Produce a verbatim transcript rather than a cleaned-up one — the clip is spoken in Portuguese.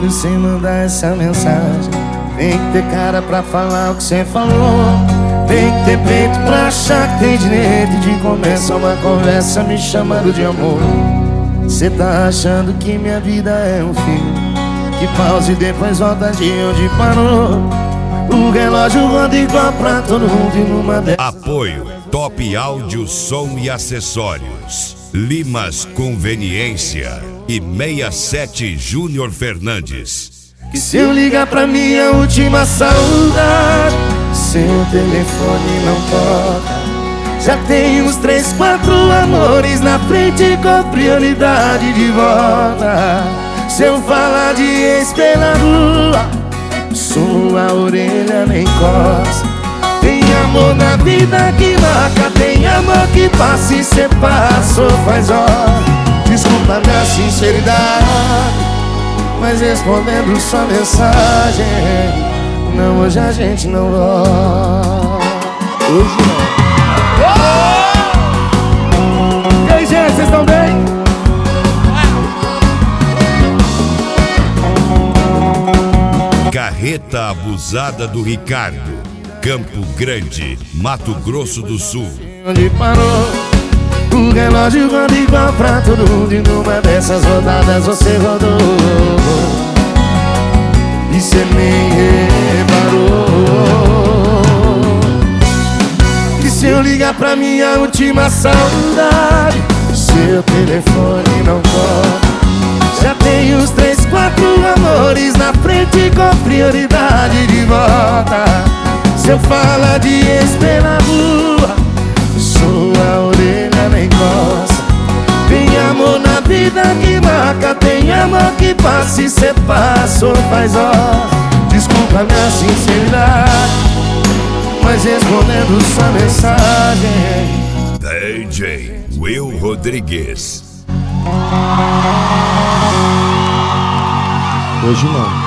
prefiro sem mandar essa mensagem. Tem que ter cara pra falar o que cê falou. Tem que ter peito pra achar que tem direito de começar uma conversa me chamando de amor. Cê tá achando que minha vida é um filme que pausa e depois volta de onde parou. O relógio roda igual pra todo mundo e numa dessas... Apoio Top Áudio, Som e Acessórios, Limas Conveniência e sessenta e sete Júnior Fernandes. Que se eu ligar pra minha última saudade, seu telefone não toca. Já tem uns três, quatro amores na frente com prioridade de volta. Se eu falar de ex pela rua, sua orelha nem coça. Tem amor na vida que marca, tem amor que passa e cê passou faz hora. Desculpa minha sinceridade, mas respondendo sua mensagem, não, hoje a gente não volta. Hoje não. E aí, gente, vocês estão bem? Carreta Abusada do Ricardo, Campo Grande, Mato Grosso do Sul. Onde parou? O relógio roda igual pra todo mundo e numa dessas rodadas você rodou e cê nem reparou. Que se eu ligar pra minha última saudade, seu telefone não toca. Já tem uns três, quatro amores na frente com prioridade de volta. Se eu falar de ex pela rua, sua orelha nem coça. Tem amor na vida que marca, tem amor que passa e cê passou faz hora. Desculpa minha sinceridade, mas respondendo sua mensagem, D J Will Rodrigues. hoje não.